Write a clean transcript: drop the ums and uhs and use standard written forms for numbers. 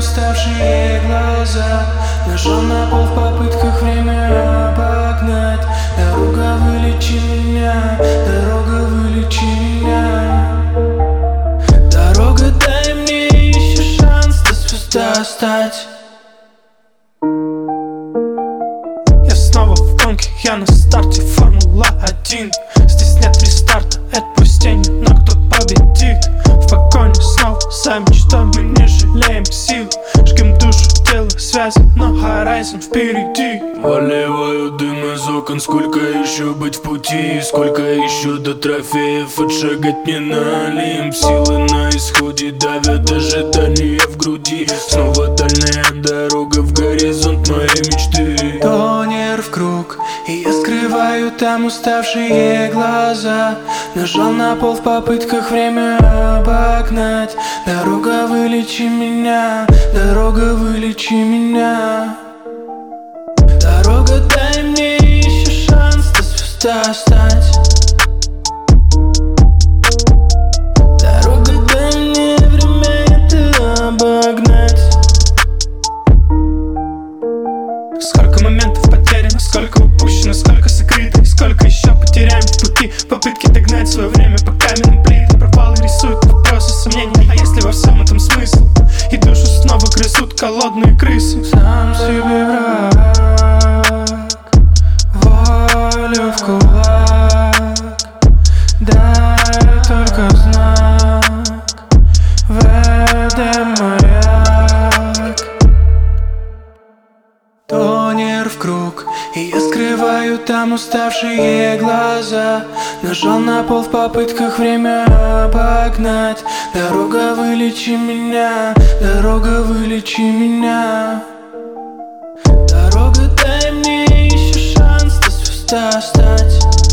уставшие глаза. Нажал на пол в попытках время обогнать. Дорога, вылечи меня, дорога, вылечи меня. Дорога, дай мне еще шанс до звезда стать. Я снова в гонке, я на старте, Формула-1. Здесь нет рестарта, это пусть тени, но кто победит? В погоне снова за мечтой, мы не жалеем сил. Жгем душу, тело, связи, но Horizon впереди. Выливаю дым из окон, сколько еще быть в пути? Сколько еще до трофеев отшагать не на Олимп? Силы на исходе давят ожидания в груди. Снова дальняя дорога в горизонт моей мечты. Тонер в круг, и я скрываю там уставшие глаза. Нажал на пол в попытках время обогнать. Дорога, вылечи меня, дорога, вылечи меня. Дорога, дай мне еще шанс до звезда стать. Дорога, дай мне время это обогнать. Сколько моментов потеряно, сколько упущено, сколько сокрыто, и сколько еще потеряем в пути. Попытки догнать свое время по каменным плитам. Провалы рисуют вопросы, сомнения. А если во всем этом смысл? И душу снова грызут голодные крысы. Сам себе враг, волю в кулак. Дай только знак, ведем маяк. Тонер в круг, и я скрываю там уставшие глаза. Нажал на пол в попытках время обогнать. Дорога, вылечи меня, дорога, вылечи меня. Дорога, дай мне еще шанс до звезда стать.